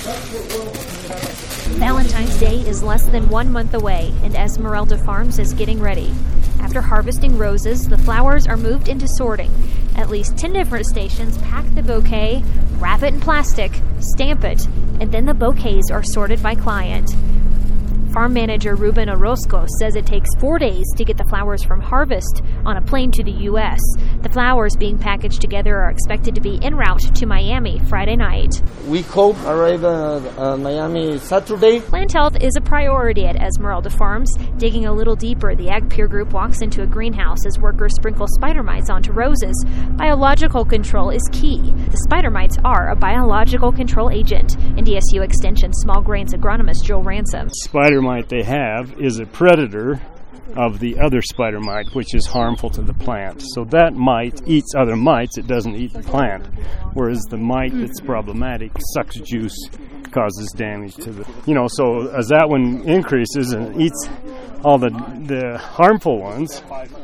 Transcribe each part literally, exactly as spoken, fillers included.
Valentine's Day is less than one month away, and Esmeralda Farms is getting ready. After harvesting roses, the flowers are moved into sorting. At least ten different stations pack the bouquet, wrap it in plastic, stamp it, and then the bouquets are sorted by client. Farm manager Ruben Orozco says it takes four days to get the flowers from harvest on a plane to the U S. The flowers being packaged together are expected to be en route to Miami Friday night. We hope arrive at uh, Miami Saturday. Plant health is a priority at Esmeralda Farms. Digging a little deeper, the Ag Peer Group walks into a greenhouse as workers sprinkle spider mites onto roses. Biological control is key. The spider mites are a biological control agent. N D S U Extension small grains agronomist Joel Ransom. Spider mite they have is a predator of the other spider mite, which is harmful to the plant. So that mite eats other mites, it doesn't eat the plant. Whereas the mite that's problematic sucks juice, causes damage to the, you know, so as that one increases and eats all the, the harmful ones,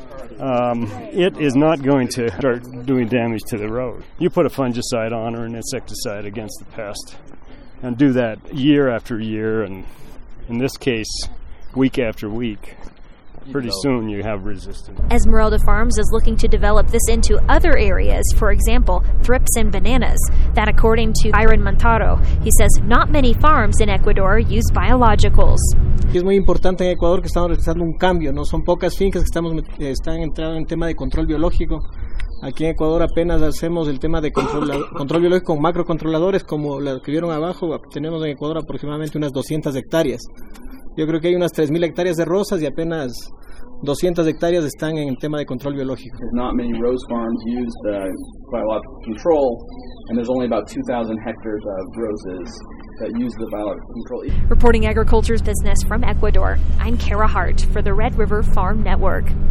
um, it is not going to start doing damage to the road. You put a fungicide on or an insecticide against the pest and do that year after year, and in this case, week after week. Pretty soon you have resistance. Esmeralda Farms is looking to develop this into other areas, for example, thrips and bananas. That according to Byron Montaro. He says not many farms in Ecuador use biologicals. Es muy importante en Ecuador que estamos realizando un cambio, no son pocas fincas que estamos están entrando en tema de control biológico. Aquí en Ecuador apenas hacemos el tema de control, control biológico con macrocontroladores como las que vieron abajo. Tenemos en Ecuador aproximadamente unas doscientas hectáreas. Yo creo que hay unas tres mil hectáreas de rosas y apenas doscientas hectáreas están en el tema de control biológico. Not many rose farms use the biological control, and there's only about two thousand hectares of roses that use the biological control. Reporting agriculture's business from Ecuador, I'm Kara Hart for the Red River Farm Network.